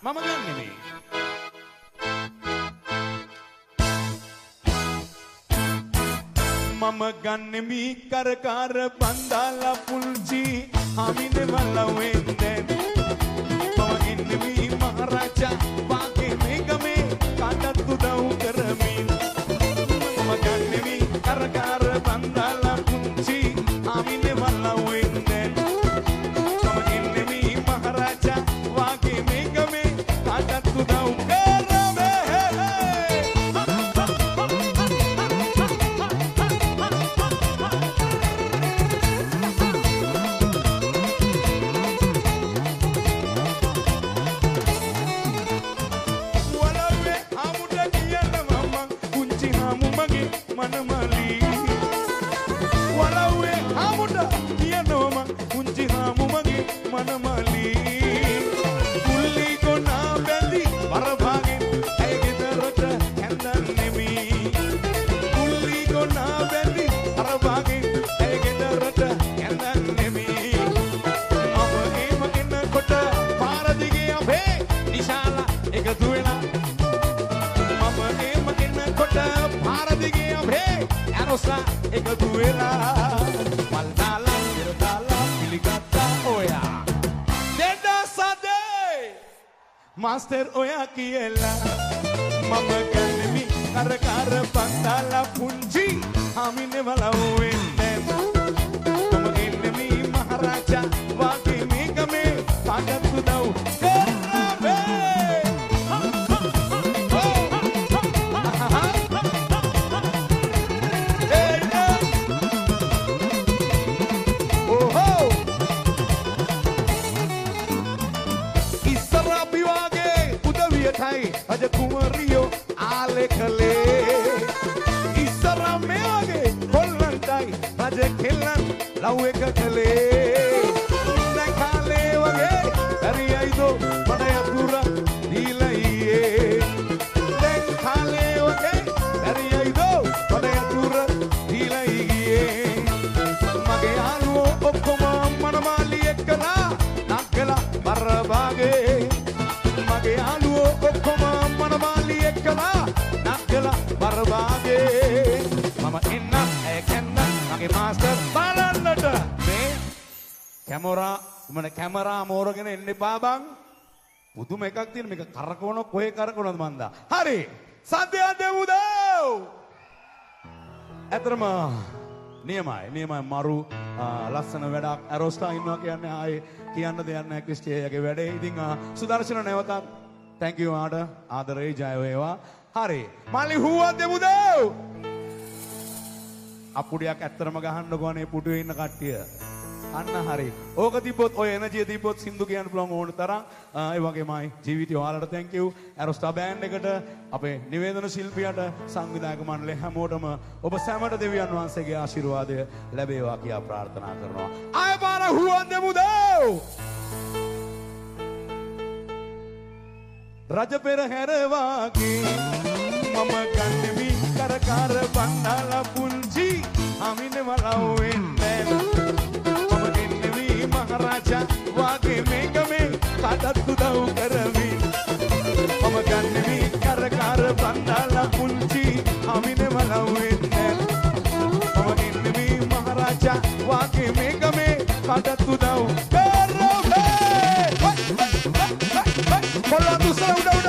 මම ගන්නෙමි. මම ගන්නෙමි කරකාර බන්දාලා පුංචි හමිනේ වලවෙන්දෙන් මම ඉන්නෙමි මහරජා වාගේ මේගමේ කාටත් උදව් කරමින් මම ගන්නෙමි කරකාර බන්දාලා පුංචි හමිනේ වලවෙන්දෙන් මම ඉන්නෙමි මහරජා වාගේ මේගමේ කාටත් උදව් එකතු වෙලා මල් දාලා ඉර දාලා පිළිගත්තා ඔයා දෙදසදේ මාස්ටර් ඔයා කියලා මම ගන්නෙමි කරකාර බන්දාලා පුංචි හමිනේ වලවෙන්නේ මම ඉන්නෙමි මහරජා වාගේ මේකමේ කාටත් උදව් Aja kumario alekale isara meage hollantai aja kellan laweka kale nakale wage dariyaido padayapura dilaiye nakale wage dariyaido padayapura dilaiye mage aluwo okkoma manamali ekkala nakala barabage mage aluwo okkoma manamali ekkala nakala barabage mama inna ekenna mage master balannata me camera මෝරගෙන එන්න එපා බං පුදුම එකක් තියෙන මේක කරකවන කොහේ කරකවනද මන්දා හරි සද්දය දෙමුද ඇතරම නියමයි මරු ලස්සන වැඩක් ඇරෝස්ටා ඉන්නවා කියන්නේ ආයේ කියන්න දෙයක් නැහැ ක්‍රිස්ටියාගේ වැඩේ ඉතින් සුදර්ශන නැවතත් thank you ආදරේ ජය වේවා හරි මල්ලි හුවක් දෙමුද අපුඩියක් ඇත්තරම ගහන්නකෝ අනේ පුටුවේ ඉන්න කට්ටිය අන්න හරි ඕක තිබ්බොත් ඔය එනර්ජිය තිබ්බොත් සින්දු කියන්න පුළුවන් ඕන තරම් ඒ වගේමයි ජීවිතය ඔයාලට thank you ඇරෝස්ටා බෑන්ඩ් එකට අපේ නිවේදන ශිල්පියාට සංවිධායක මණ්ඩලය හැමෝටම ඔබ සැමට දෙවියන් වහන්සේගේ ආශිර්වාදය ලැබේවා කියා ප්‍රාර්ථනා කරනවා ආය පාර හුවන් දෙමුද රජ පෙරහැර වාගේ මම ගන්නෙමි කරකාර බන්දාලා පුංචි හමිනේ වලවෙන්නේ Raja wage megame kadat udav karami mama gannevi karakar bandala punchi hamine malawenne mama gannevi maharaja wage megame kadat udav karami kolla dusra udav